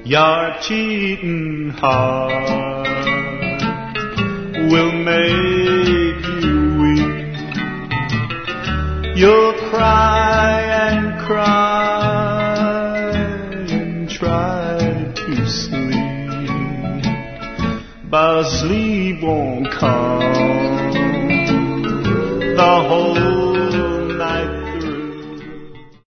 Your cheating heart will make you weep. You'll cry and cry and try to sleep, but sleep won't come. The whole